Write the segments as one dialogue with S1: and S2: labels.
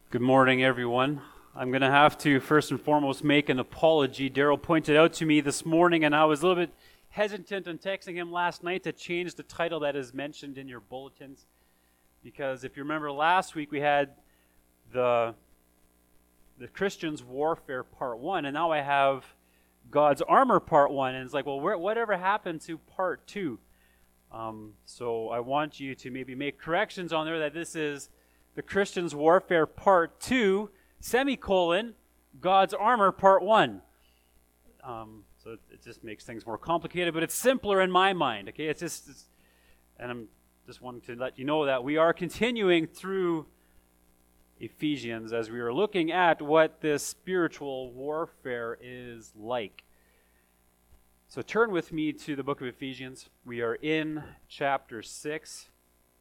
S1: Good morning, everyone. I'm going to have to first and foremost make an apology. Daryl pointed out to me this morning, and I was a little bit hesitant on texting him last night to change the title that is mentioned in your bulletins. Because if you remember last week, we had the Christians' Warfare Part 1, and now I have God's Armor Part 1. And it's like, well, whatever happened to Part 2? So I want you to maybe make corrections on there that this is the Christians' Warfare Part 2, semicolon, God's Armor Part 1. So it just makes things more complicated, but it's simpler in my mind, okay? And I'm just wanting to let you know that we are continuing through Ephesians as we are looking at what this spiritual warfare is like. So turn with me to the book of Ephesians. We are in chapter 6.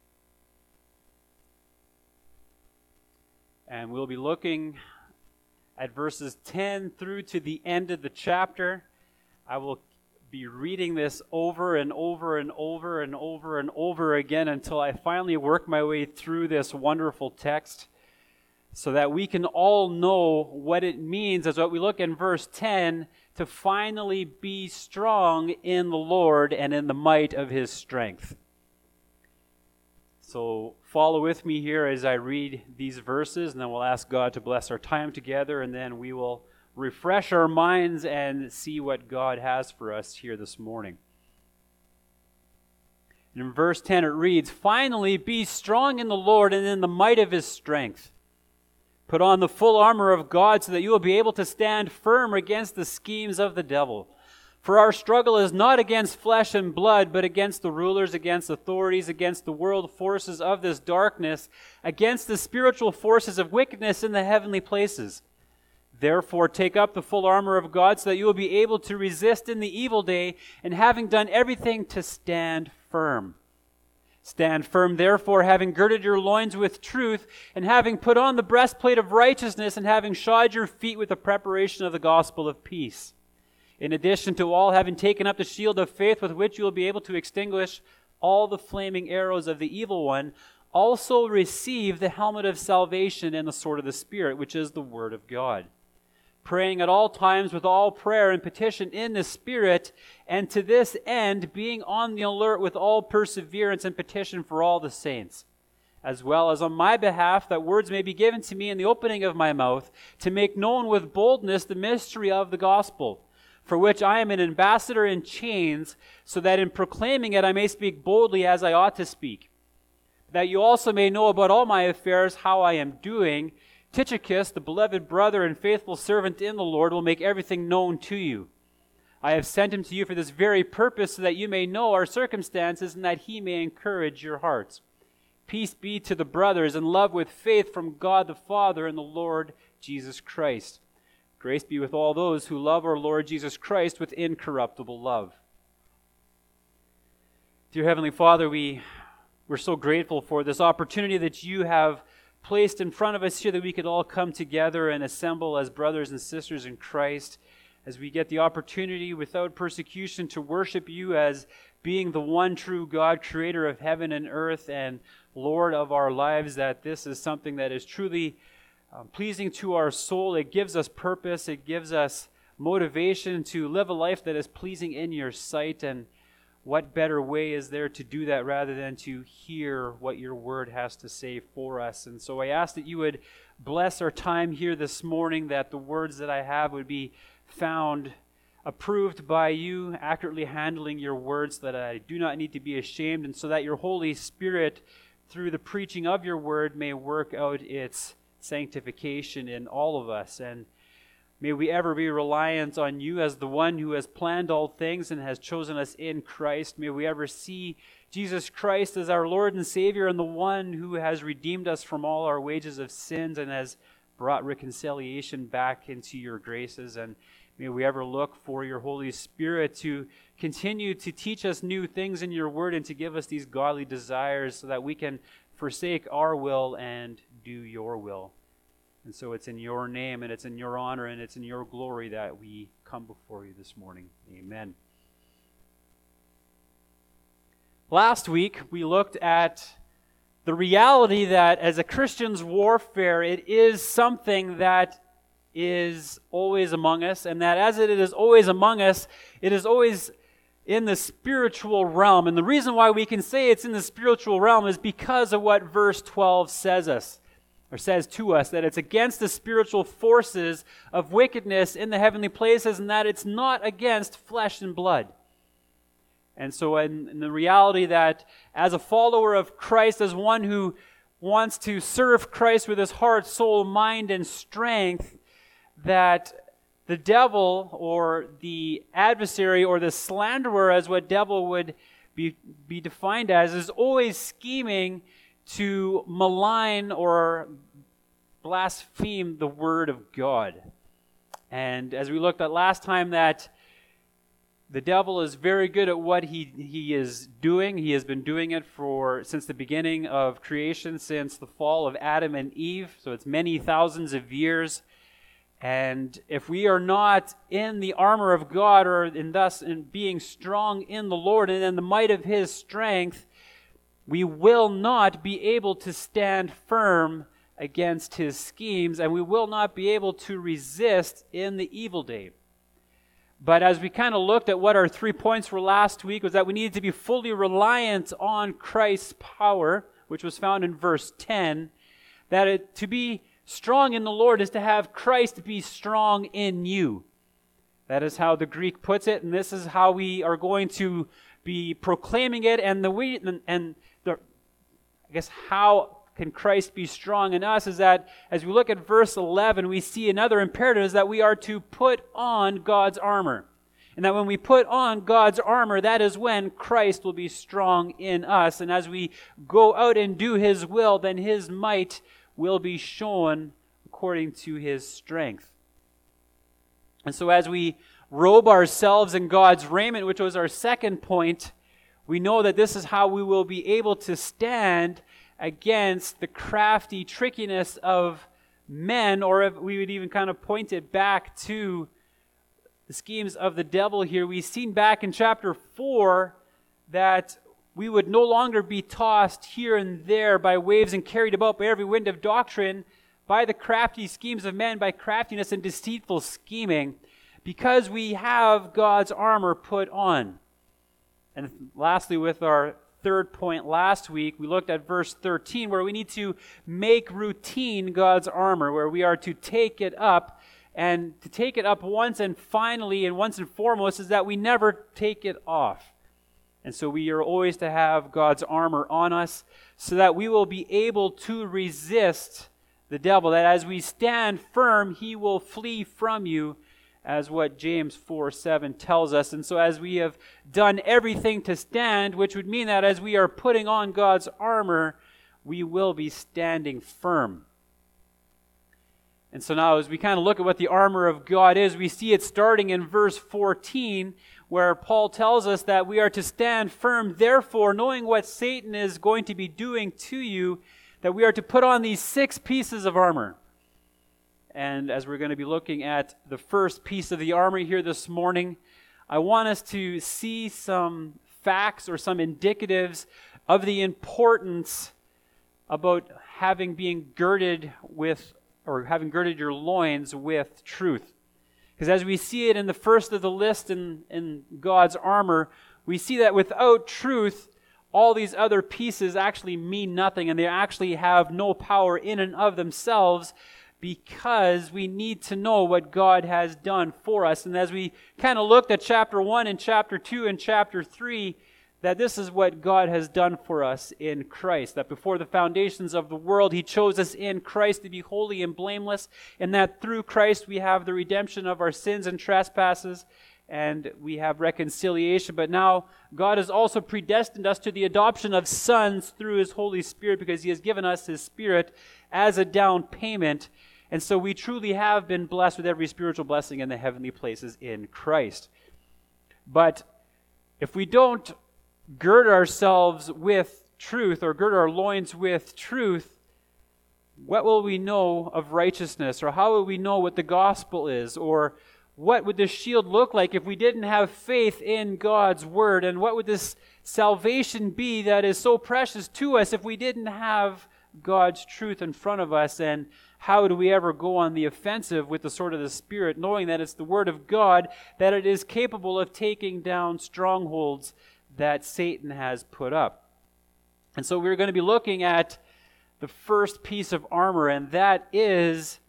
S1: And we'll be looking at verses 10 through to the end of the chapter. I will be reading this over and over and over and over and over again until I finally work my way through this wonderful text so that we can all know what it means as what we look in verse 10 to finally be strong in the Lord and in the might of His strength. So follow with me here as I read these verses, and then we'll ask God to bless our time together, and then we will refresh our minds and see what God has for us here this morning. And in verse 10 it reads, "Finally be strong in the Lord and in the might of His strength. Put on the full armor of God so that you will be able to stand firm against the schemes of the devil. For our struggle is not against flesh and blood, but against the rulers, against authorities, against the world forces of this darkness, against the spiritual forces of wickedness in the heavenly places. Therefore take up the full armor of God so that you will be able to resist in the evil day, and having done everything to stand firm. Stand firm, therefore, having girded your loins with truth, and having put on the breastplate of righteousness, and having shod your feet with the preparation of the gospel of peace. In addition to all, having taken up the shield of faith with which you will be able to extinguish all the flaming arrows of the evil one, also receive the helmet of salvation and the sword of the Spirit, which is the word of God. Praying at all times with all prayer and petition in the Spirit, and to this end being on the alert with all perseverance and petition for all the saints, as well as on my behalf, that words may be given to me in the opening of my mouth, to make known with boldness the mystery of the gospel, for which I am an ambassador in chains, so that in proclaiming it I may speak boldly as I ought to speak. That you also may know about all my affairs, how I am doing. Tychicus, the beloved brother and faithful servant in the Lord, will make everything known to you. I have sent him to you for this very purpose, so that you may know our circumstances, and that he may encourage your hearts. Peace be to the brothers, and love with faith from God the Father and the Lord Jesus Christ. Grace be with all those who love our Lord Jesus Christ with incorruptible love." Dear Heavenly Father, we're so grateful for this opportunity that you have placed in front of us here, that we could all come together and assemble as brothers and sisters in Christ, as we get the opportunity without persecution to worship you as being the one true God, creator of heaven and earth and Lord of our lives, that this is something that is truly pleasing to our soul. It gives us purpose. It gives us motivation to live a life that is pleasing in your sight. And what better way is there to do that rather than to hear what your word has to say for us? And so I ask that you would bless our time here this morning, that the words that I have would be found approved by you, accurately handling your words, so that I do not need to be ashamed, and so that your Holy Spirit, through the preaching of your word, may work out its sanctification in all of us. And may we ever be reliant on you as the one who has planned all things and has chosen us in Christ. May we ever see Jesus Christ as our Lord and Savior, and the one who has redeemed us from all our wages of sins and has brought reconciliation back into your graces. And may we ever look for your Holy Spirit to continue to teach us new things in your word and to give us these godly desires, so that we can forsake our will and do your will. And so it's in your name, and it's in your honor, and it's in your glory that we come before you this morning. Amen. Last week we looked at the reality that as a Christian's warfare, it is something that is always among us, and that as it is always among us, it is always in the spiritual realm. And the reason why we can say it's in the spiritual realm is because of what verse 12 says to us, that it's against the spiritual forces of wickedness in the heavenly places, and that it's not against flesh and blood. And so in the reality that as a follower of Christ, as one who wants to serve Christ with his heart, soul, mind, and strength, that the devil or the adversary or the slanderer, as what devil would be defined as, is always scheming to malign or blaspheme the word of God. And as we looked at last time, that the devil is very good at what he is doing. He has been doing it since the beginning of creation, since the fall of Adam and Eve. So it's many thousands of years. And if we are not in the armor of God, or in being strong in the Lord and in the might of his strength, we will not be able to stand firm against his schemes, and we will not be able to resist in the evil day. But as we kind of looked at what our 3 points were last week, was that we needed to be fully reliant on Christ's power, which was found in verse 10, that to be strong in the Lord is to have Christ be strong in you. That is how the Greek puts it, and this is how we are going to be proclaiming it. I guess how can Christ be strong in us is that as we look at verse 11, we see another imperative is that we are to put on God's armor. And that when we put on God's armor, that is when Christ will be strong in us. And as we go out and do his will, then his might will be shown according to his strength. And so as we robe ourselves in God's raiment, which was our second point, we know that this is how we will be able to stand against the crafty trickiness of men, or if we would even kind of point it back to the schemes of the devil here. We've seen back in chapter 4 that we would no longer be tossed here and there by waves and carried about by every wind of doctrine, by the crafty schemes of men, by craftiness and deceitful scheming, because we have God's armor put on. And lastly, with our third point last week, we looked at verse 13, where we need to make routine God's armor, where we are to take it up. And to take it up once and finally and once and foremost is that we never take it off. And so we are always to have God's armor on us so that we will be able to resist the devil, that as we stand firm, he will flee from you, as what James 4:7 tells us. And so as we have done everything to stand, which would mean that as we are putting on God's armor, we will be standing firm. And so now as we kind of look at what the armor of God is, we see it starting in verse 14, where Paul tells us that we are to stand firm, therefore, knowing what Satan is going to be doing to you, that we are to put on these 6 pieces of armor. And as we're going to be looking at the first piece of the armor here this morning, I want us to see some facts or some indicatives of the importance about having girded your loins with truth. Because as we see it in the first of the list in God's armor, we see that without truth, all these other pieces actually mean nothing, and they actually have no power in and of themselves, because we need to know what God has done for us. And as we kind of looked at chapter 1 and chapter 2 and chapter 3, that this is what God has done for us in Christ. That before the foundations of the world, he chose us in Christ to be holy and blameless, and that through Christ we have the redemption of our sins and trespasses, and we have reconciliation. But now God has also predestined us to the adoption of sons through his Holy Spirit, because he has given us his Spirit as a down payment. And so we truly have been blessed with every spiritual blessing in the heavenly places in Christ. But if we don't gird ourselves with truth, or gird our loins with truth, what will we know of righteousness? Or how will we know what the gospel is? Or what would this shield look like if we didn't have faith in God's word? And what would this salvation be that is so precious to us if we didn't have God's truth in front of us? And how do we ever go on the offensive with the sword of the Spirit, knowing that it's the word of God, that it is capable of taking down strongholds that Satan has put up? And so we're going to be looking at the first piece of armor, and that is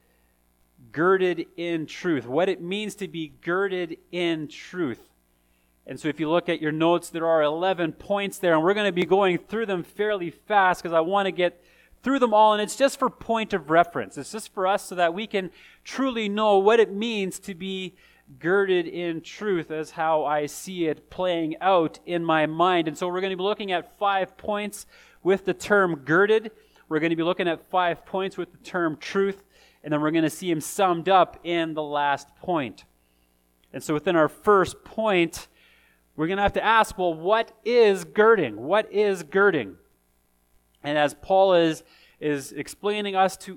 S1: girded in truth, what it means to be girded in truth. And so if you look at your notes, there are 11 points there, and we're going to be going through them fairly fast because I want to get through them all, and it's just for point of reference. It's just for us so that we can truly know what it means to be girded in truth, as how I see it playing out in my mind. And so we're going to be looking at 5 points with the term girded. We're going to be looking at 5 points with the term truth, and then we're going to see them summed up in the last point. And so within our first point, we're going to have to ask, well, what is girding? What is girding? And as Paul is explaining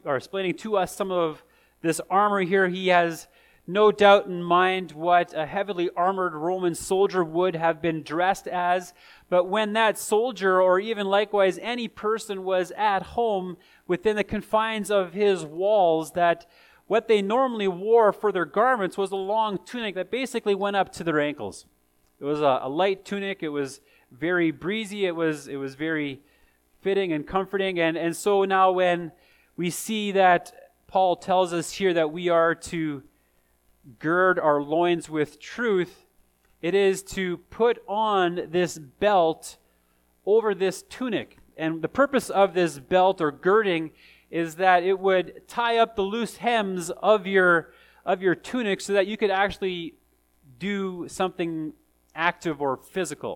S1: to us some of this armor here, he has no doubt in mind what a heavily armored Roman soldier would have been dressed as. But when that soldier, or even likewise any person, was at home within the confines of his walls, that what they normally wore for their garments was a long tunic that basically went up to their ankles. It was a light tunic. It was very breezy. It was very fitting and comforting. And so now when we see that Paul tells us here that we are to gird our loins with truth, it is to put on this belt over this tunic. And the purpose of this belt or girding is that it would tie up the loose hems of your tunic so that you could actually do something active or physical.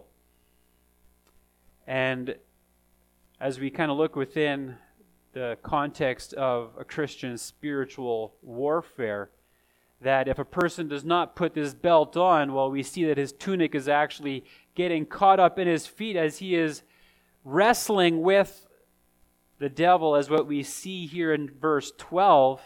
S1: And as we kind of look within the context of a Christian spiritual warfare, that if a person does not put this belt on, well, we see that his tunic is actually getting caught up in his feet as he is wrestling with the devil, as what we see here in verse 12,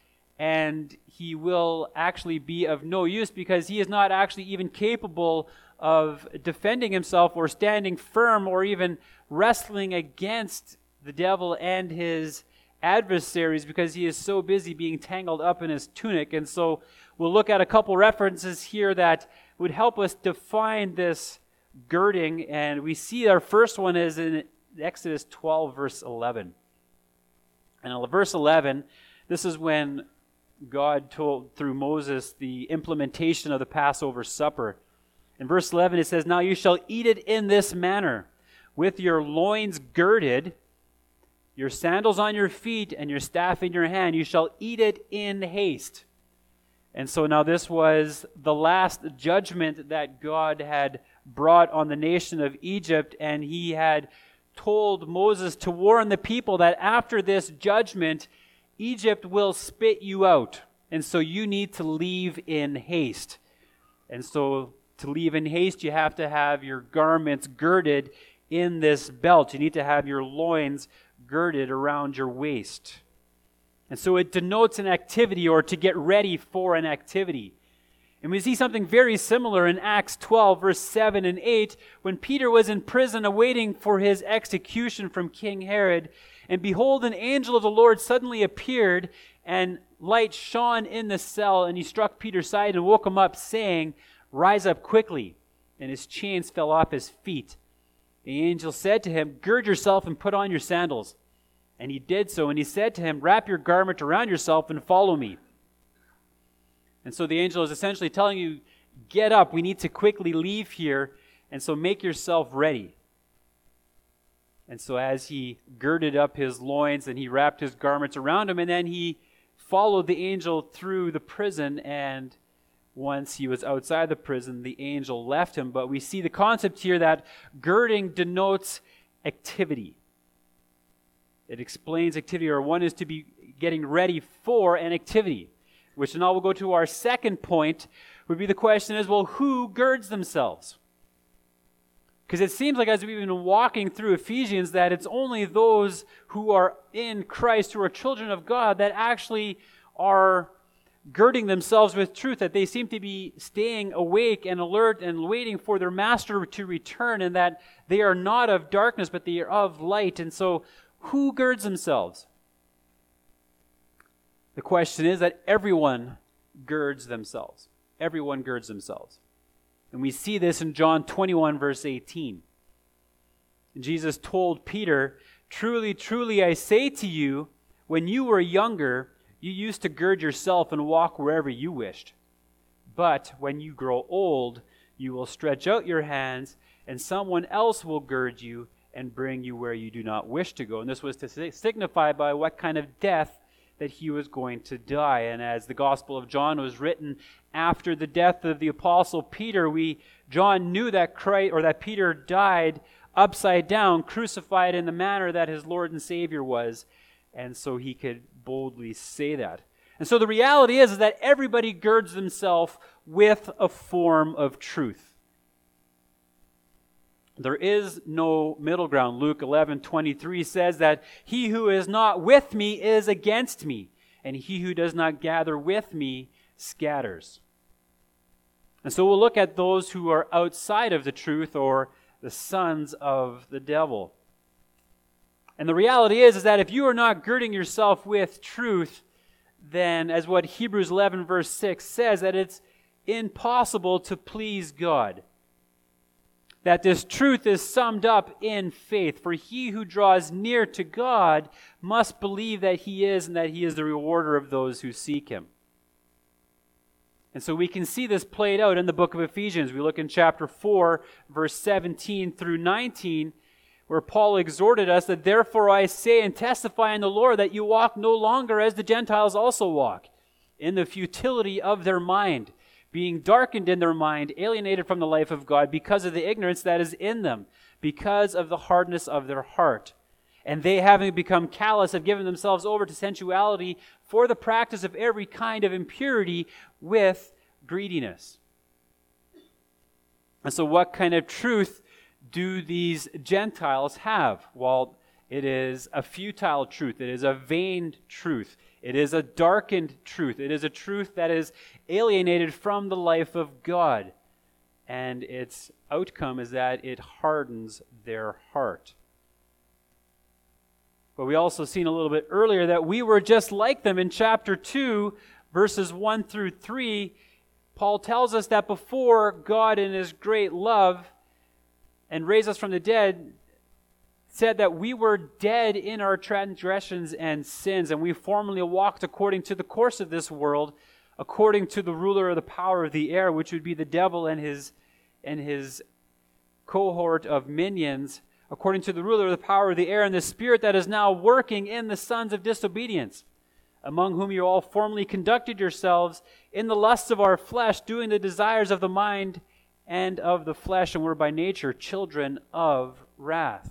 S1: and he will actually be of no use because he is not actually even capable of defending himself or standing firm or even wrestling against the devil and his adversaries because he is so busy being tangled up in his tunic. And so we'll look at a couple references here that would help us define this girding. And we see our first one is in Exodus 12, verse 11. And in verse 11, this is when God told through Moses the implementation of the Passover supper. In verse 11 it says, "Now you shall eat it in this manner, with your loins girded, your sandals on your feet, and your staff in your hand. You shall eat it in haste." And so now this was the last judgment that God had brought on the nation of Egypt, and he had told Moses to warn the people that after this judgment, Egypt will spit you out. And so you need to leave in haste. And so to leave in haste, you have to have your garments girded in this belt. You need to have your loins girded around your waist. And so it denotes an activity, or to get ready for an activity. And we see something very similar in Acts 12, verse 7 and 8, when Peter was in prison awaiting for his execution from King Herod. And behold, an angel of the Lord suddenly appeared, and light shone in the cell, and he struck Peter's side and woke him up, saying, "Rise up quickly." And his chains fell off his feet. The angel said to him, "Gird yourself and put on your sandals." And he did so, and he said to him, "Wrap your garment around yourself and follow me." And so the angel is essentially telling you, get up, we need to quickly leave here, and so make yourself ready. And so as he girded up his loins and he wrapped his garments around him, and then he followed the angel through the prison, and once he was outside the prison, the angel left him. But we see the concept here that girding denotes activity. It explains activity, or one is to be getting ready for an activity, which now we'll go to our second point, would be the question is, well, who girds themselves? Because it seems like as we've been walking through Ephesians that it's only those who are in Christ, who are children of God, that actually are girding themselves with truth, that they seem to be staying awake and alert and waiting for their master to return, and that they are not of darkness, but they are of light. And so, who girds themselves? The question is that everyone girds themselves. Everyone girds themselves. And we see this in John 21, verse 18. Jesus told Peter, "Truly, truly, I say to you, when you were younger, you used to gird yourself and walk wherever you wished. But when you grow old, you will stretch out your hands, and someone else will gird you and bring you where you do not wish to go." And this was to signify by what kind of death that he was going to die. And as the Gospel of John was written after the death of the Apostle Peter, John knew that Peter died upside down, crucified in the manner that his Lord and Savior was. And so he could boldly say that. And so the reality is that everybody girds themselves with a form of truth. There is no middle ground. Luke 11:23 says that he who is not with me is against me, and he who does not gather with me scatters. And so we'll look at those who are outside of the truth, or the sons of the devil. And the reality is that if you are not girding yourself with truth, then as what Hebrews 11 verse 6 says, that it's impossible to please God. That this truth is summed up in faith. For he who draws near to God must believe that he is, and that he is the rewarder of those who seek him. And so we can see this played out in the book of Ephesians. We look in chapter 4, verse 17 through 19, where Paul exhorted us that, "Therefore I say and testify in the Lord that you walk no longer as the Gentiles also walk, in the futility of their mind, being darkened in their mind, alienated from the life of God because of the ignorance that is in them, because of the hardness of their heart. And they, having become callous, have given themselves over to sensuality for the practice of every kind of impurity with greediness." And so what kind of truth do these Gentiles have? Well, it is a futile truth. It is a vain truth. It is a darkened truth. It is a truth that is alienated from the life of God. And its outcome is that it hardens their heart. But we also seen a little bit earlier that we were just like them. In chapter 2, verses 1 through 3, Paul tells us that before God in his great love and raised us from the dead, said that we were dead in our transgressions and sins, and we formerly walked according to the course of this world, according to the ruler of the power of the air, which would be the devil and his cohort of minions, according to the ruler of the power of the air, and the spirit that is now working in the sons of disobedience, among whom you all formerly conducted yourselves in the lusts of our flesh, doing the desires of the mind and of the flesh, and were by nature children of wrath.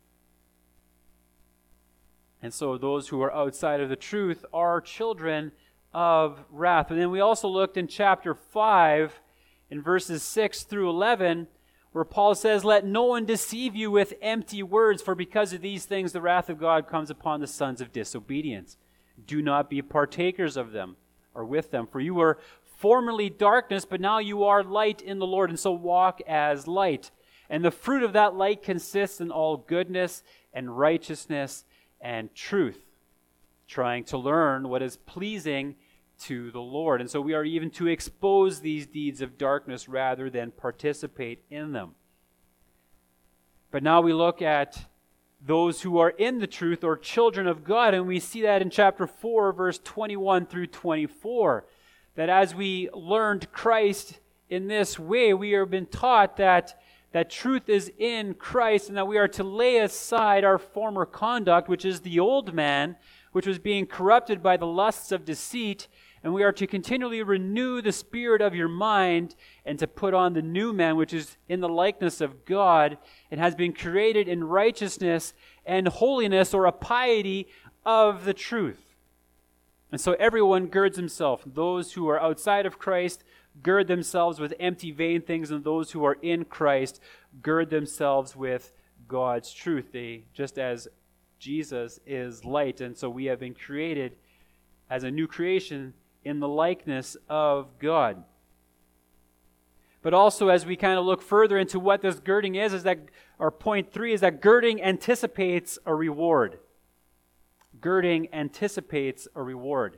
S1: And so those who are outside of the truth are children of wrath. And then we also looked in chapter 5, in verses 6 through 11, where Paul says, "Let no one deceive you with empty words, for because of these things the wrath of God comes upon the sons of disobedience. Do not be partakers of them, or with them. For you were formerly darkness, but now you are light in the Lord, and so walk as light. And the fruit of that light consists in all goodness and righteousness and truth," trying to learn what is pleasing to the Lord. And so we are even to expose these deeds of darkness rather than participate in them. But now we look at those who are in the truth, or children of God, and we see that in chapter 4, verse 21 through 24, that as we learned Christ in this way, we have been taught that truth is in Christ, and that we are to lay aside our former conduct, which is the old man, which was being corrupted by the lusts of deceit, and we are to continually renew the spirit of your mind, and to put on the new man, which is in the likeness of God, and has been created in righteousness and holiness, or a piety of the truth. And so everyone girds himself. Those who are outside of Christ gird themselves with empty, vain things, and those who are in Christ gird themselves with God's truth. They, just as Jesus is light, and so we have been created as a new creation in the likeness of God. But also, as we kind of look further into what this girding is that, or point 3 is that girding anticipates a reward. Girding anticipates a reward.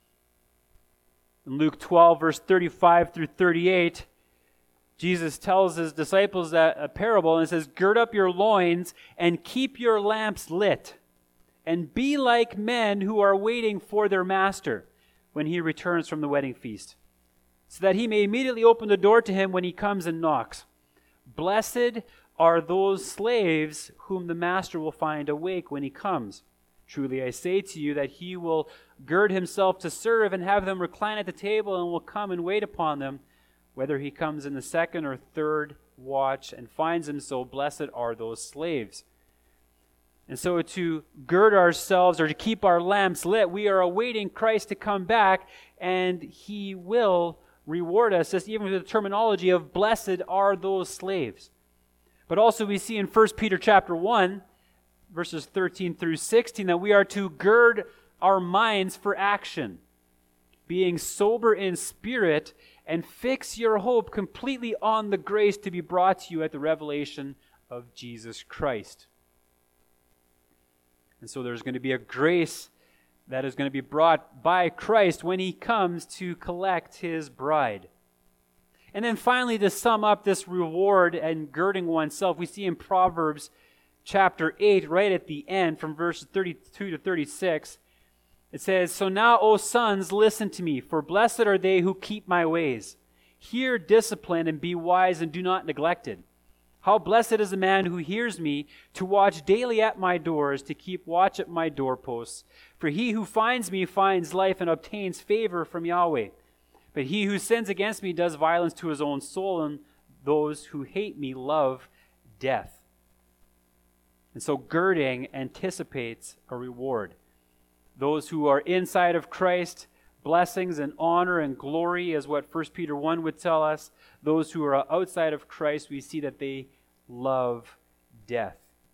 S1: In Luke 12, verse 35 through 38, Jesus tells his disciples a parable and says, "Gird up your loins and keep your lamps lit, and be like men who are waiting for their master when he returns from the wedding feast, so that he may immediately open the door to him when he comes and knocks. Blessed are those slaves whom the master will find awake when he comes. Truly I say to you that he will gird himself to serve and have them recline at the table and will come and wait upon them. Whether he comes in the second or third watch and finds them so, blessed are those slaves." And so to gird ourselves or to keep our lamps lit, we are awaiting Christ to come back, and he will reward us, just even with the terminology of blessed are those slaves. But also we see in 1 Peter chapter 1, verses 13 through 16, that we are to gird our minds for action, being sober in spirit, and fix your hope completely on the grace to be brought to you at the revelation of Jesus Christ. And so there's going to be a grace that is going to be brought by Christ when he comes to collect his bride. And then finally, to sum up this reward and girding oneself, we see in Proverbs chapter 8, right at the end, from verses 32 to 36, it says, "So now, O sons, listen to me, for blessed are they who keep my ways. Hear discipline and be wise and do not neglect it. How blessed is the man who hears me, to watch daily at my doors, to keep watch at my doorposts. For he who finds me finds life and obtains favor from Yahweh. But he who sins against me does violence to his own soul, and those who hate me love death." And so girding anticipates a reward. Those who are inside of Christ, blessings and honor and glory is what 1 Peter 1 would tell us. Those who are outside of Christ, we see that they love death.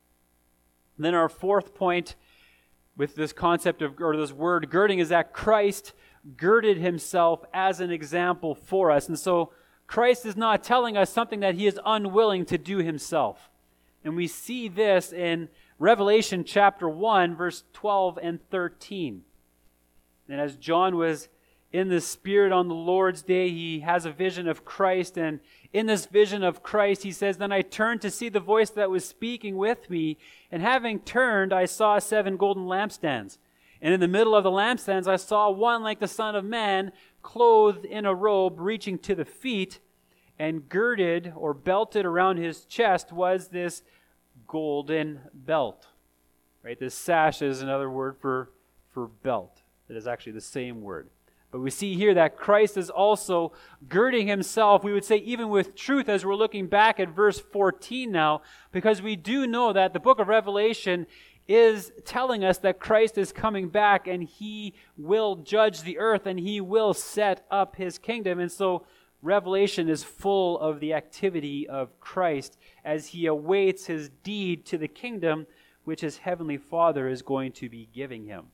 S1: And then our fourth point with this concept of, or this word girding, is that Christ girded himself as an example for us. And so Christ is not telling us something that he is unwilling to do himself. And we see this in Revelation chapter 1, verse 12 and 13. And as John was in the Spirit on the Lord's day, he has a vision of Christ. And in this vision of Christ, he says, "Then I turned to see the voice that was speaking with me. And having turned, I saw 7 golden lampstands. And in the middle of the lampstands, I saw one like the Son of Man, clothed in a robe reaching to the feet, and girded or belted around his chest was this golden belt." Right? This sash is another word for belt. It is actually the same word. But we see here that Christ is also girding himself, we would say even with truth, as we're looking back at verse 14 now, because we do know that the book of Revelation is telling us that Christ is coming back and he will judge the earth and he will set up his kingdom. And so Revelation is full of the activity of Christ as he awaits his deed to the kingdom which his heavenly Father is going to be giving him.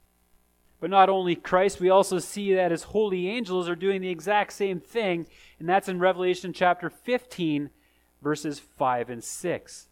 S1: But not only Christ, we also see that his holy angels are doing the exact same thing, and that's in Revelation chapter 15, verses 5 and 6.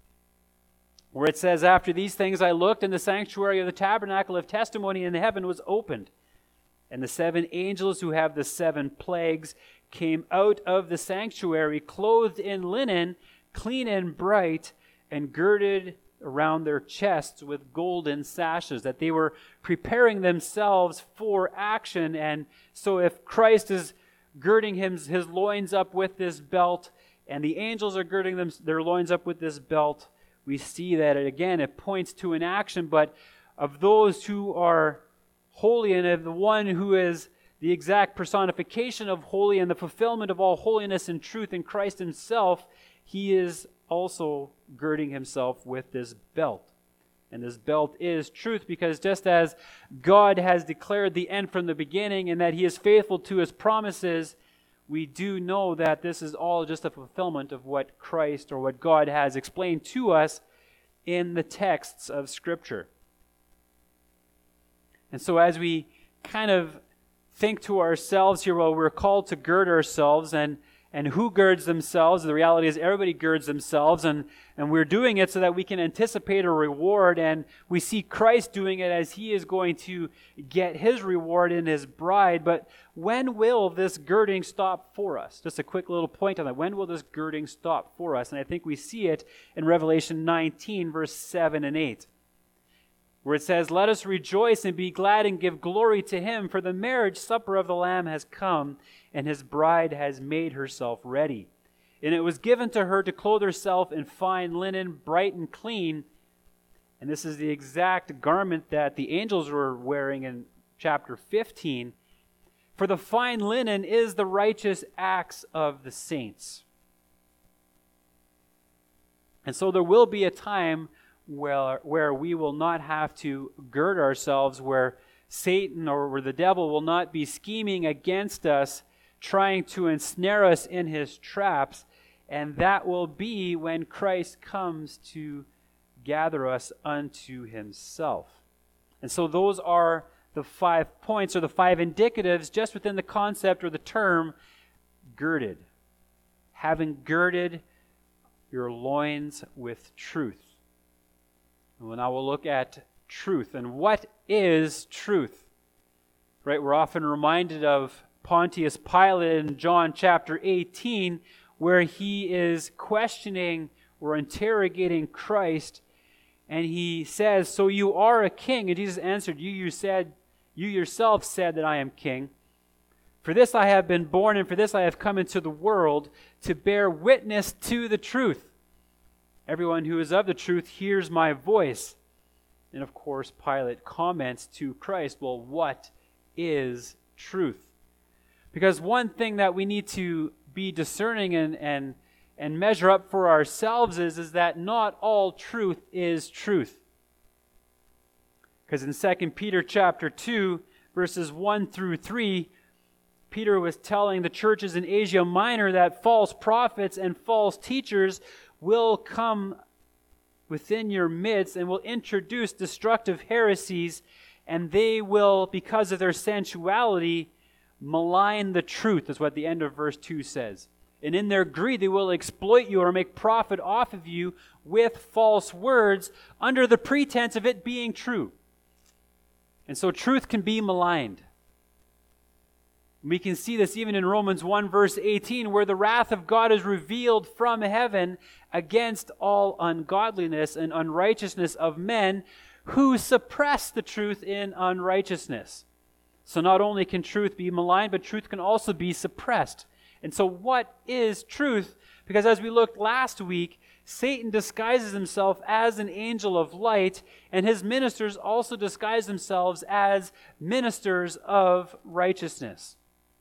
S1: Where it says, "After these things I looked, and the sanctuary of the tabernacle of testimony in heaven was opened. And the 7 angels who have the 7 plagues came out of the sanctuary, clothed in linen, clean and bright, and girded around their chests with golden sashes," that they were preparing themselves for action. And so if Christ is girding his loins up with this belt, and the angels are girding their loins up with this belt, we see that it points to an action, but of those who are holy, and of the one who is the exact personification of holy and the fulfillment of all holiness and truth in Christ himself, he is also girding himself with this belt. And this belt is truth, because just as God has declared the end from the beginning and that he is faithful to his promises, we do know that this is all just a fulfillment of what Christ or what God has explained to us in the texts of Scripture. And so as we kind of think to ourselves here, well, we're called to gird ourselves, and who girds themselves? The reality is everybody girds themselves, and we're doing it so that we can anticipate a reward, and we see Christ doing it as he is going to get his reward in his bride. But when will this girding stop for us? Just a quick little point on that. When will this girding stop for us? And I think we see it in Revelation 19, verse 7 and 8. Where it says, "Let us rejoice and be glad and give glory to him, for the marriage supper of the Lamb has come, and his bride has made herself ready. And it was given to her to clothe herself in fine linen, bright and clean." And this is the exact garment that the angels were wearing in chapter 15. "For the fine linen is the righteous acts of the saints." And so there will be a time where we will not have to gird ourselves, where Satan or where the devil will not be scheming against us, trying to ensnare us in his traps, and that will be when Christ comes to gather us unto himself. And so those are the 5 points, or the 5 indicatives, just within the concept or the term girded. Having girded your loins with truth. Well, now we'll look at truth. And what is truth? Right, we're often reminded of Pontius Pilate in John chapter 18, where he is questioning or interrogating Christ, and he says, "So you are a king?" And Jesus answered, You yourself said that I am king. For this I have been born, and for this I have come into the world, to bear witness to the truth. Everyone who is of the truth hears my voice. And of course, Pilate comments to Christ, well, what is truth? Because one thing that we need to be discerning and measure up for ourselves is that not all truth is truth. Because in 2 Peter chapter 2, verses 1 through 3, Peter was telling the churches in Asia Minor that false prophets and false teachers will come within your midst and will introduce destructive heresies, and they will, because of their sensuality, malign the truth, is what the end of verse 2 says. And in their greed they will exploit you or make profit off of you with false words under the pretense of it being true. And so truth can be maligned. We can see this even in Romans 1 verse 18, where the wrath of God is revealed from heaven against all ungodliness and unrighteousness of men who suppress the truth in unrighteousness. So not only can truth be maligned, but truth can also be suppressed. And so what is truth? Because as we looked last week, Satan disguises himself as an angel of light, and his ministers also disguise themselves as ministers of righteousness.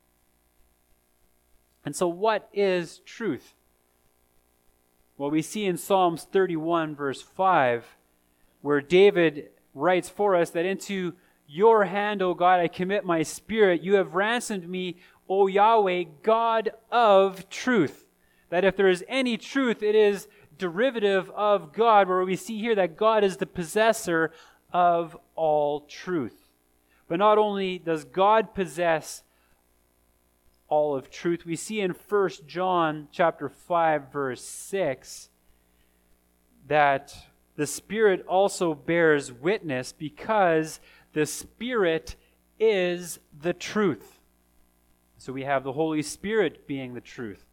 S1: And so what is truth? Well, we see in Psalms 31 verse 5, where David writes for us that into your hand, O God, I commit my spirit. You have ransomed me, O Yahweh, God of truth. That if there is any truth, it is derivative of God, where we see here that God is the possessor of all truth. But not only does God possess all of truth, we see in 1 John chapter 5 verse 6 that the Spirit also bears witness, because the Spirit is the truth. So we have the Holy Spirit being the truth.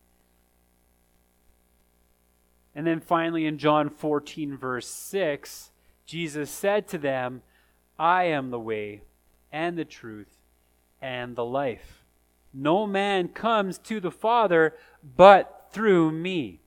S1: And then finally in John 14 verse 6, Jesus said to them, I am the way and the truth and the life. No man comes to the Father but through me.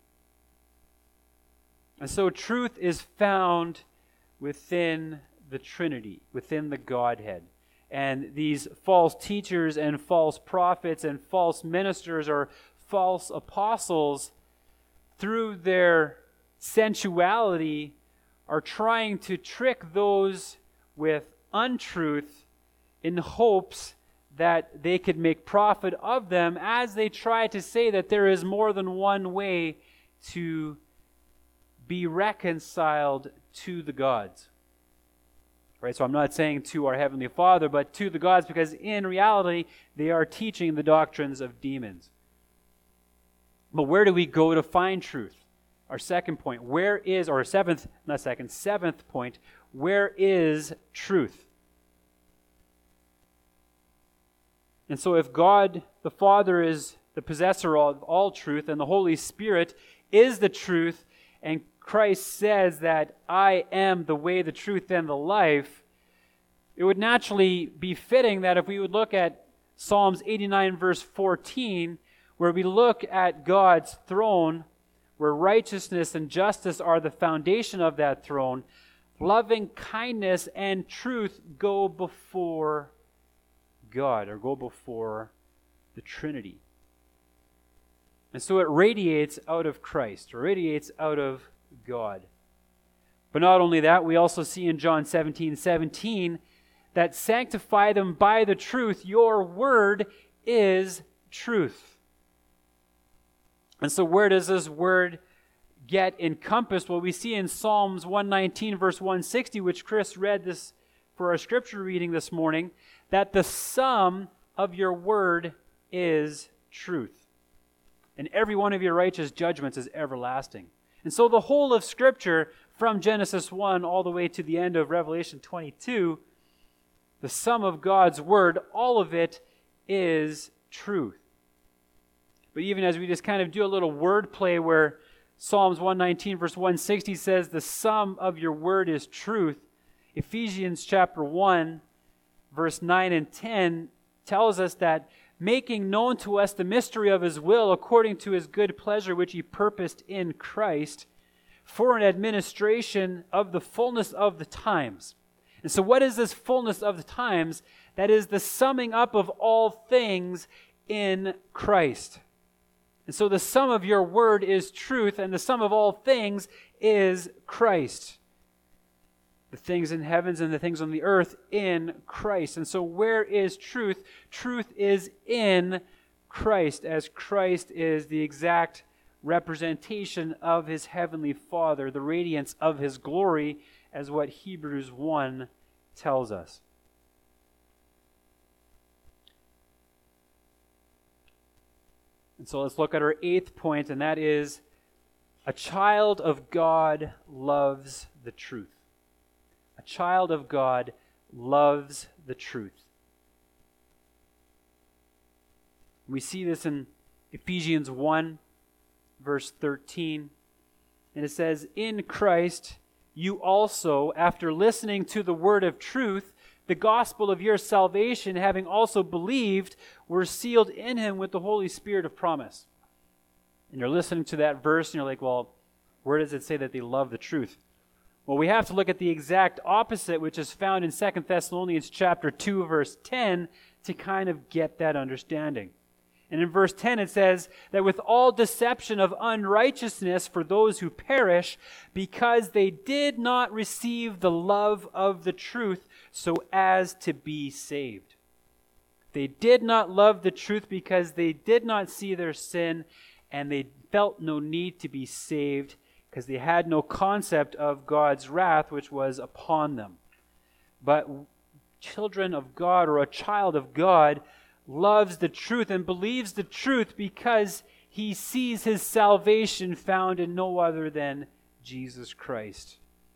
S1: And so truth is found within the Trinity, within the Godhead. And these false teachers and false prophets and false ministers or false apostles, through their sensuality, are trying to trick those with untruth in hopes that they could make profit of them, as they try to say that there is more than one way to be reconciled to the gods. Right? So I'm not saying to our Heavenly Father, but to the gods, because in reality, they are teaching the doctrines of demons. But where do we go to find truth? Our second point, seventh point, where is truth? And so if God the Father is the possessor of all truth, and the Holy Spirit is the truth, and Christ says that I am the way, the truth, and the life, it would naturally be fitting that if we would look at Psalms 89 verse 14, where we look at God's throne, where righteousness and justice are the foundation of that throne, loving kindness and truth go before God, or go before the Trinity. And so it radiates out of Christ, or radiates out of God. But not only that, we also see in John 17:17 that sanctify them by the truth. Your word is truth. And so where does this word get encompassed? Well, we see in Psalms 119 verse 160, which Chris read this for our scripture reading this morning, that the sum of your word is truth, and every one of your righteous judgments is everlasting. And so the whole of Scripture, from Genesis 1 all the way to the end of Revelation 22, the sum of God's word, all of it is truth. But even as we just kind of do a little word play where Psalms 119 verse 160 says, the sum of your word is truth, Ephesians chapter 1 verse 9 and 10 tells us that making known to us the mystery of his will according to his good pleasure which he purposed in Christ for an administration of the fullness of the times. And so what is this fullness of the times? That is the summing up of all things in Christ. And so the sum of your word is truth, and the sum of all things is Christ. The things in heavens and the things on the earth in Christ. And so where is truth? Truth is in Christ, as Christ is the exact representation of his heavenly Father, the radiance of his glory, as what Hebrews 1 tells us. And so let's look at our eighth point, and that is, a child of God loves the truth. A child of God loves the truth. We see this in Ephesians 1, verse 13. And it says, in Christ you also, after listening to the word of truth, the gospel of your salvation, having also believed, were sealed in him with the Holy Spirit of promise. And you're listening to that verse and you're like, well, where does it say that they love the truth? Well, we have to look at the exact opposite, which is found in 2 Thessalonians chapter 2, verse 10, to kind of get that understanding. And in verse 10 it says that with all deception of unrighteousness for those who perish, because they did not receive the love of the truth so as to be saved. They did not love the truth because they did not see their sin, and they felt no need to be saved because they had no concept of God's wrath which was upon them. But children of God, or a child of God, loves the truth and believes the truth because he sees his salvation found in no other than Jesus Christ.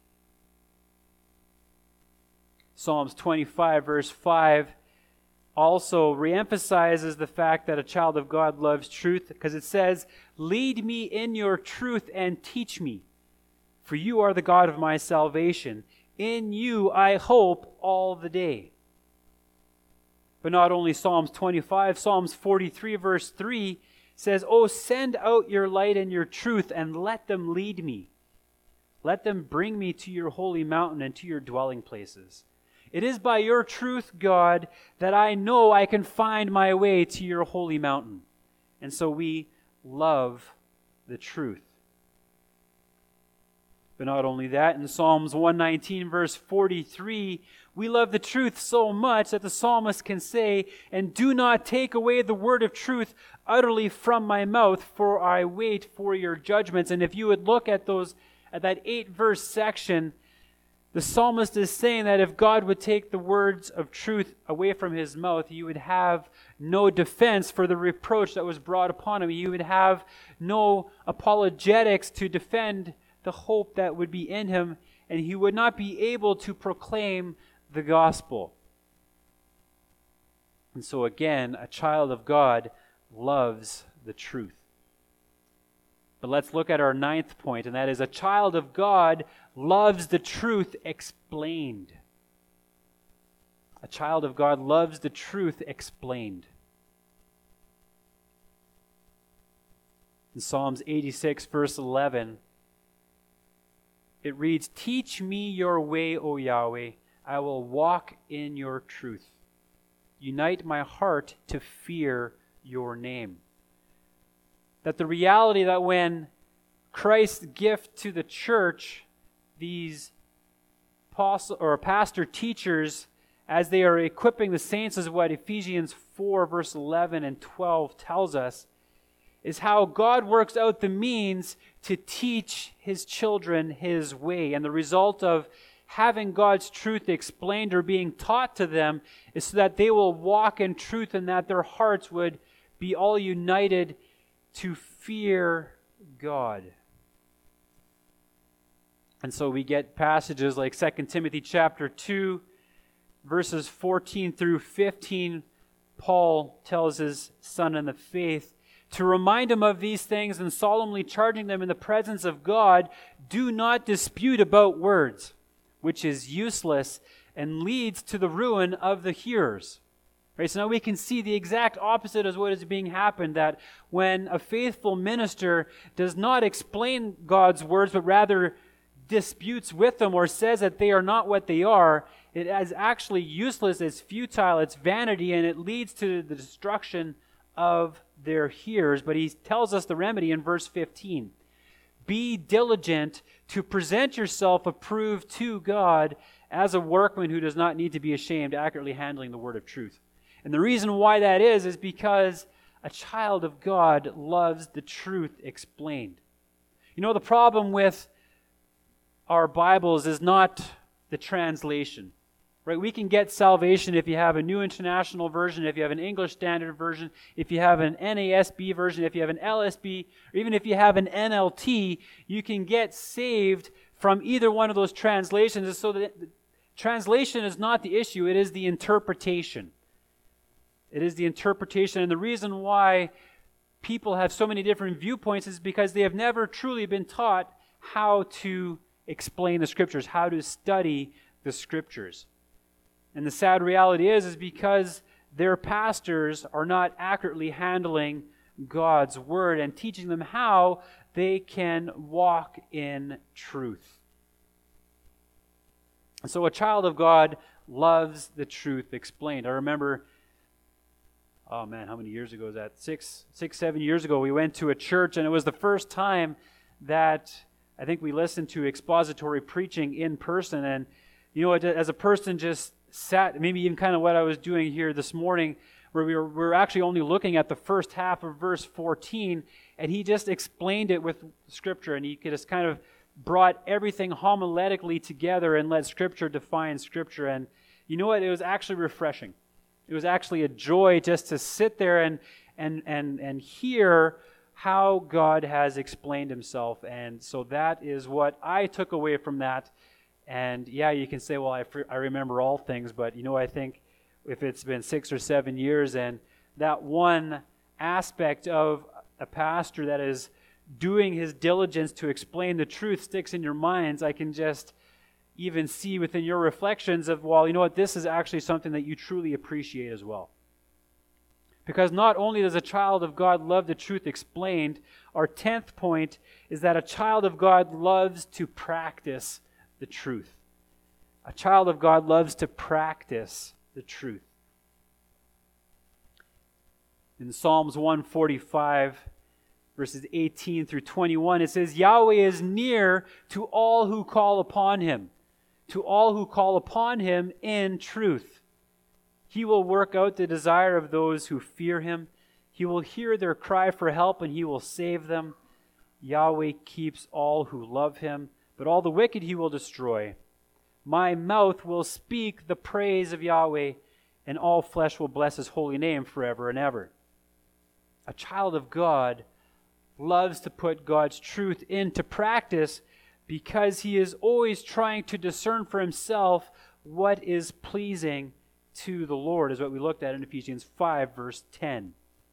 S1: Psalms 25 verse 5 also reemphasizes the fact that a child of God loves truth, because it says, lead me in your truth and teach me, for you are the God of my salvation. In you I hope all the day. But not only Psalms 25, Psalms 43 verse 3 says, oh, send out your light and your truth and let them lead me. Let them bring me to your holy mountain and to your dwelling places. It is by your truth, God, that I know I can find my way to your holy mountain. And so we love the truth. But not only that, in Psalms 119 verse 43, we love the truth so much that the psalmist can say, and do not take away the word of truth utterly from my mouth, for I wait for your judgments. And if you would look at that 8-verse section, The psalmist is saying that if God would take the words of truth away from his mouth, he would have no defense for the reproach that was brought upon him. He would have no apologetics to defend the hope that would be in him, and he would not be able to proclaim the gospel. And so again, a child of God loves the truth. But let's look at our ninth point, and that is a child of God loves the truth explained. A child of God loves the truth explained. In Psalms 86, verse 11, it reads, "Teach me your way, O Yahweh. I will walk in your truth. Unite my heart to fear your name." That the reality that when Christ's gift to the church, these apostle or pastor teachers, as they are equipping the saints, is what Ephesians 4, verse 11 and 12 tells us, is how God works out the means to teach his children his way. And the result of having God's truth explained or being taught to them is so that they will walk in truth and that their hearts would be all united to fear God. And so we get passages like 2 Timothy chapter 2, verses 14 through 15. Paul tells his son in the faith to remind him of these things and solemnly charging them in the presence of God, do not dispute about words, which is useless and leads to the ruin of the hearers. Right, so now we can see the exact opposite of what is being happened, that when a faithful minister does not explain God's words, but rather disputes with them or says that they are not what they are, it is actually useless, it's futile, it's vanity, and it leads to the destruction of their hearers. But he tells us the remedy in verse 15. Be diligent to present yourself approved to God as a workman who does not need to be ashamed, accurately handling the word of truth. And the reason why that is because a child of God loves the truth explained. You know, the problem with our Bibles is not the translation. Right? We can get salvation if you have a New International Version, if you have an English Standard Version, if you have an NASB version, if you have an LSB, or even if you have an NLT, you can get saved from either one of those translations. And so the translation is not the issue, it is the interpretation. It is the interpretation, and the reason why people have so many different viewpoints is because they have never truly been taught how to explain the Scriptures, how to study the Scriptures. And the sad reality is because their pastors are not accurately handling God's Word and teaching them how they can walk in truth. And so a child of God loves the truth explained. I remember, oh man, how many years ago was that? 7 years ago, we went to a church, and it was the first time that I think we listened to expository preaching in person. And, you know, as a person just sat, maybe even kind of what I was doing here this morning, where we were actually only looking at the first half of verse 14, and he just explained it with Scripture, and he just kind of brought everything homiletically together and let Scripture define Scripture. And you know what? It was actually refreshing. It was actually a joy just to sit there and hear how God has explained himself. And so that is what I took away from that. And yeah, you can say, well, I remember all things, but you know, I think if it's been 6 or 7 years and that one aspect of a pastor that is doing his diligence to explain the truth sticks in your minds, I can just even see within your reflections of, well, you know what, this is actually something that you truly appreciate as well. Because not only does a child of God love the truth explained, our 10th point is that a child of God loves to practice the truth. A child of God loves to practice the truth. In Psalms 145, verses 18 through 21, it says, Yahweh is near to all who call upon him, to all who call upon him in truth. He will work out the desire of those who fear him. He will hear their cry for help, and he will save them. Yahweh keeps all who love him, but all the wicked he will destroy. My mouth will speak the praise of Yahweh, and all flesh will bless his holy name forever and ever. A child of God loves to put God's truth into practice because he is always trying to discern for himself what is pleasing to the Lord, is what we looked at in Ephesians 5, verse 10.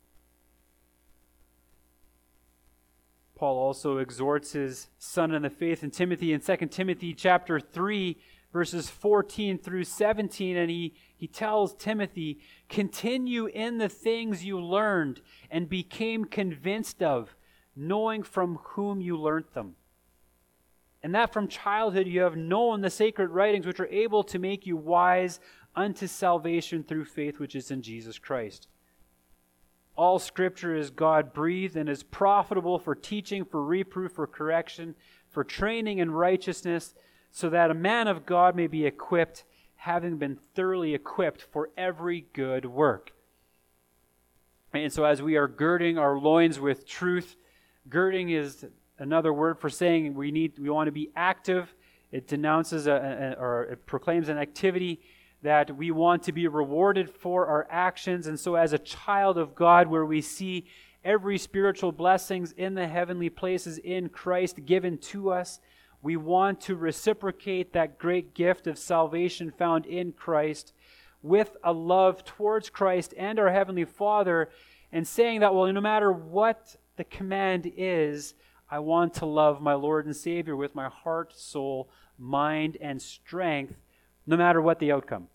S1: Paul also exhorts his son in the faith in Timothy in 2 Timothy chapter 3, verses 14 through 17, and he tells Timothy, continue in the things you learned and became convinced of, knowing from whom you learnt them. And that from childhood you have known the sacred writings, which are able to make you wise unto salvation through faith which is in Jesus Christ. All Scripture is God-breathed and is profitable for teaching, for reproof, for correction, for training in righteousness, so that a man of God may be equipped, having been thoroughly equipped for every good work. And so as we are girding our loins with truth, girding is another word for saying we want to be active. It denounces or it proclaims an activity that we want to be rewarded for our actions. And so as a child of God, where we see every spiritual blessings in the heavenly places in Christ given to us, we want to reciprocate that great gift of salvation found in Christ with a love towards Christ and our Heavenly Father, and saying that, well, no matter what the command is, I want to love my Lord and Savior with my heart, soul, mind, and strength, no matter what the outcome.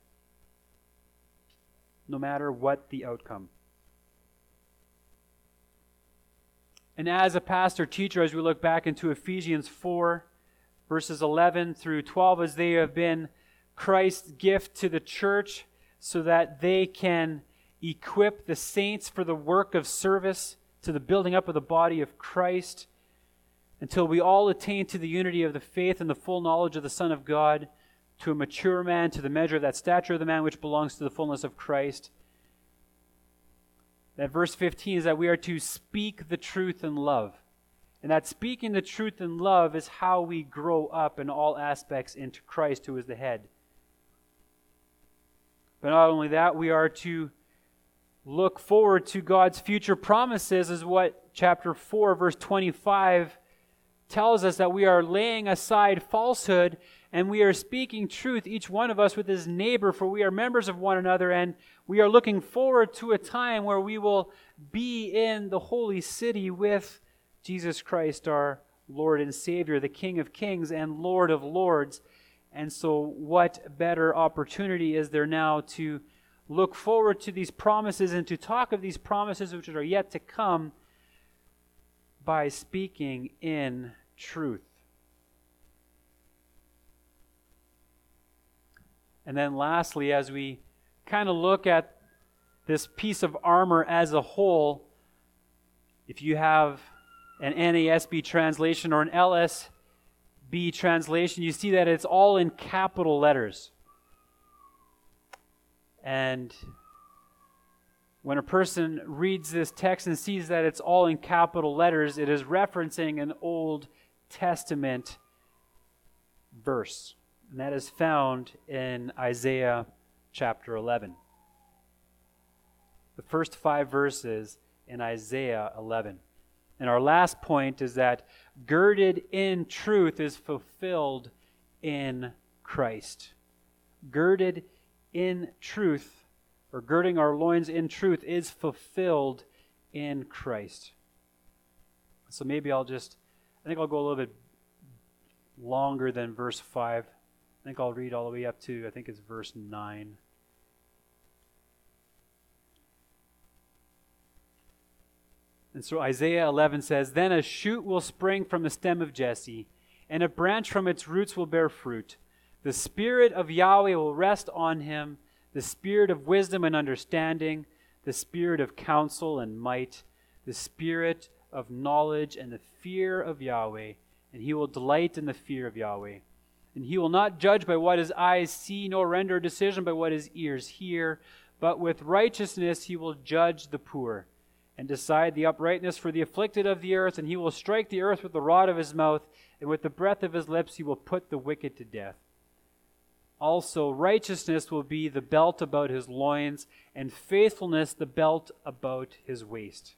S1: No matter what the outcome. And as a pastor teacher, as we look back into Ephesians 4, verses 11 through 12, as they have been Christ's gift to the church so that they can equip the saints for the work of service to the building up of the body of Christ, until we all attain to the unity of the faith and the full knowledge of the Son of God, to a mature man, to the measure of that stature of the man which belongs to the fullness of Christ. That verse 15 is that we are to speak the truth in love. And that speaking the truth in love is how we grow up in all aspects into Christ, who is the head. But not only that, we are to look forward to God's future promises, is what chapter 4, verse 25 tells us, that we are laying aside falsehood and we are speaking truth, each one of us with his neighbor, for we are members of one another, and we are looking forward to a time where we will be in the holy city with Jesus Christ, our Lord and Savior, the King of Kings and Lord of Lords. And so what better opportunity is there now to look forward to these promises and to talk of these promises which are yet to come by speaking in truth. And then lastly, as we kind of look at this piece of armor as a whole, if you have an NASB translation or an LSB translation, you see that it's all in capital letters. And when a person reads this text and sees that it's all in capital letters, it is referencing an Old Testament verse. And that is found in Isaiah chapter 11. The first 5 verses in Isaiah 11. And our last point is that girded in truth is fulfilled in Christ. Girded in truth, or girding our loins in truth, is fulfilled in Christ. So maybe I think I'll go a little bit longer than verse 5. I think I'll read all the way up to, I think it's verse 9. And so Isaiah 11 says, "Then a shoot will spring from the stem of Jesse, and a branch from its roots will bear fruit. The Spirit of Yahweh will rest on him, the Spirit of wisdom and understanding, the Spirit of counsel and might, the Spirit of knowledge and the fear of Yahweh, and he will delight in the fear of Yahweh. And he will not judge by what his eyes see, nor render a decision by what his ears hear, but with righteousness he will judge the poor, and decide the uprightness for the afflicted of the earth, and he will strike the earth with the rod of his mouth, and with the breath of his lips he will put the wicked to death. also righteousness will be the belt about his loins, and faithfulness the belt about his waist.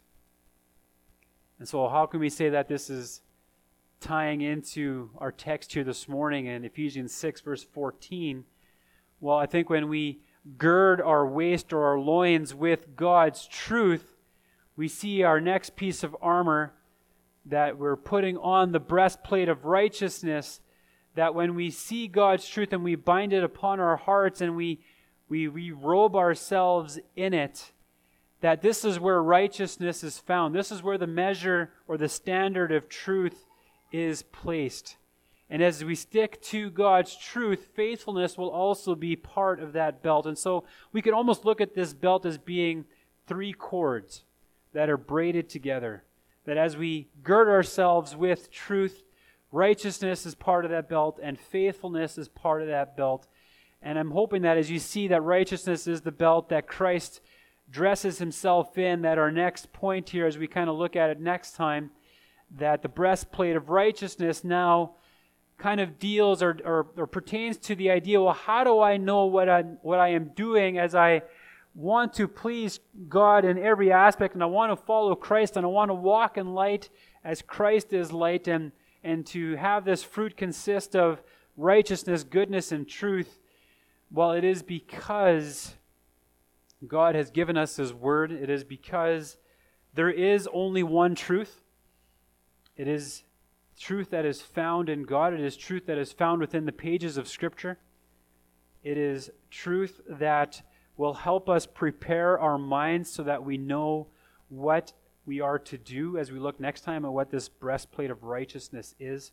S1: And so how can we say that this is tying into our text here this morning in Ephesians 6, verse 14? Well, I think when we gird our waist or our loins with God's truth, we see our next piece of armor that we're putting on, the breastplate of righteousness, that when we see God's truth and we bind it upon our hearts and we robe ourselves in it, that this is where righteousness is found. This is where the measure or the standard of truth is placed. And as we stick to God's truth, faithfulness will also be part of that belt. And so we could almost look at this belt as being 3 cords that are braided together. That as we gird ourselves with truth, righteousness is part of that belt, and faithfulness is part of that belt. And I'm hoping that as you see that righteousness is the belt that Christ dresses himself in, that our next point here, as we kind of look at it next time, that the breastplate of righteousness now kind of deals or pertains to the idea, well, how do I know what I am doing as I want to please God in every aspect, and I want to follow Christ, and I want to walk in light as Christ is light, and to have this fruit consist of righteousness, goodness, and truth? Well, it is because God has given us His Word. It is because there is only one truth. It is truth that is found in God. It is truth that is found within the pages of Scripture. It is truth that will help us prepare our minds so that we know what we are to do as we look next time at what this breastplate of righteousness is.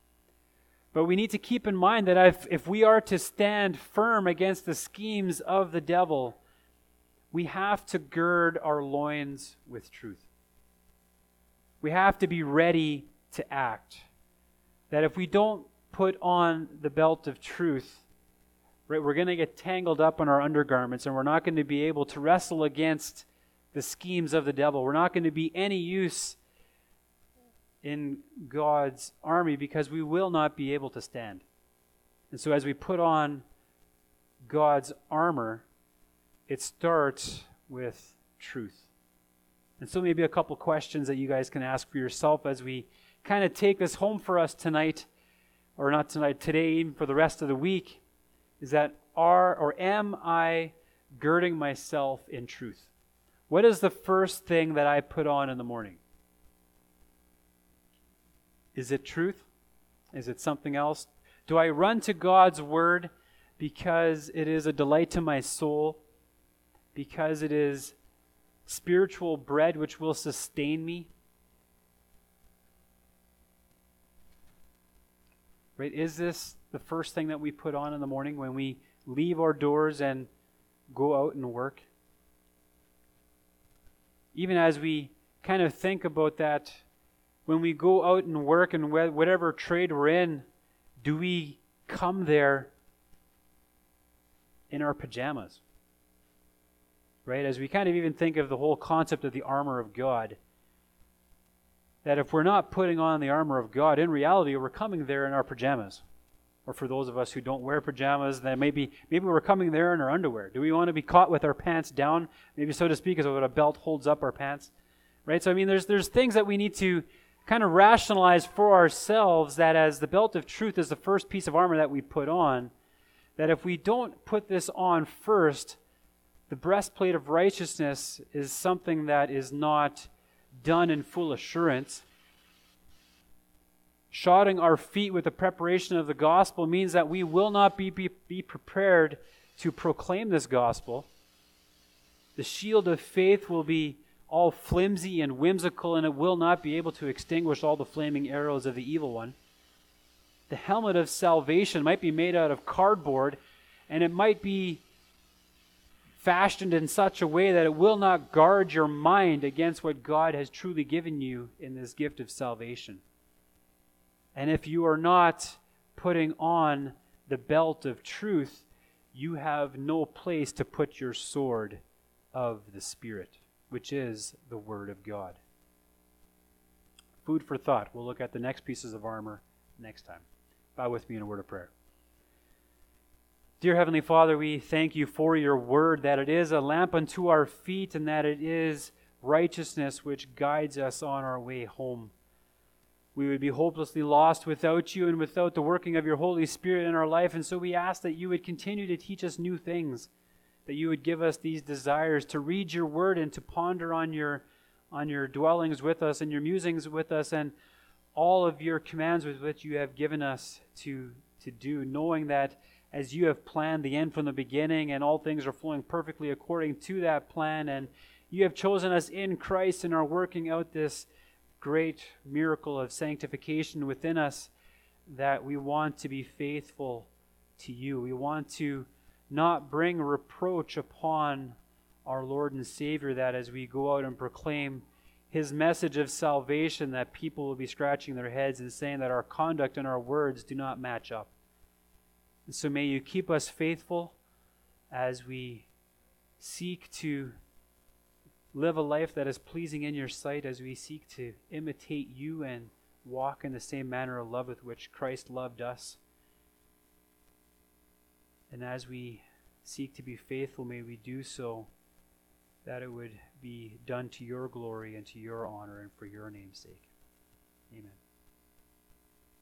S1: But we need to keep in mind that if we are to stand firm against the schemes of the devil, we have to gird our loins with truth. We have to be ready to act. That if we don't put on the belt of truth, right, we're going to get tangled up in our undergarments, and we're not going to be able to wrestle against the schemes of the devil. We're not going to be any use in God's army because we will not be able to stand. And so as we put on God's armor, it starts with truth. And so maybe a couple questions that you guys can ask for yourself as we kind of take this home for us tonight, or not tonight, today, even for the rest of the week, is that am I girding myself in truth? What is the first thing that I put on in the morning? Is it truth? Is it something else? Do I run to God's Word because it is a delight to my soul? Because it is spiritual bread which will sustain me? Right? Is this the first thing that we put on in the morning when we leave our doors and go out and work? Even as we kind of think about that, when we go out and work in whatever trade we're in, do we come there in our pajamas? Right? As we kind of even think of the whole concept of the armor of God, that if we're not putting on the armor of God, in reality, we're coming there in our pajamas. Or for those of us who don't wear pajamas, then maybe we're coming there in our underwear. Do we want to be caught with our pants down, maybe so to speak, as what a belt holds up our pants? Right? So I mean, there's things that we need to kind of rationalize for ourselves, that as the belt of truth is the first piece of armor that we put on, that if we don't put this on first, the breastplate of righteousness is something that is not done in full assurance. Shodding our feet with the preparation of the gospel means that we will not be prepared to proclaim this gospel. The shield of faith will be all flimsy and whimsical, and it will not be able to extinguish all the flaming arrows of the evil one. The helmet of salvation might be made out of cardboard, and it might be fashioned in such a way that it will not guard your mind against what God has truly given you in this gift of salvation. And if you are not putting on the belt of truth, you have no place to put your sword of the Spirit, which is the Word of God. Food for thought. We'll look at the next pieces of armor next time. Bow with me in a word of prayer. Dear Heavenly Father, we thank you for your word, that it is a lamp unto our feet and that it is righteousness which guides us on our way home. We would be hopelessly lost without you and without the working of your Holy Spirit in our life, and so we ask that you would continue to teach us new things, that you would give us these desires to read your word and to ponder on your dwellings with us and your musings with us and all of your commands with which you have given us to do, knowing that as you have planned the end from the beginning and all things are flowing perfectly according to that plan, and you have chosen us in Christ and are working out this great miracle of sanctification within us, that we want to be faithful to you. We want to not bring reproach upon our Lord and Savior, that as we go out and proclaim his message of salvation, that people will be scratching their heads and saying that our conduct and our words do not match up. And so may you keep us faithful as we seek to live a life that is pleasing in your sight, as we seek to imitate you and walk in the same manner of love with which Christ loved us. And as we seek to be faithful, may we do so that it would be done to your glory and to your honor and for your name's sake. Amen.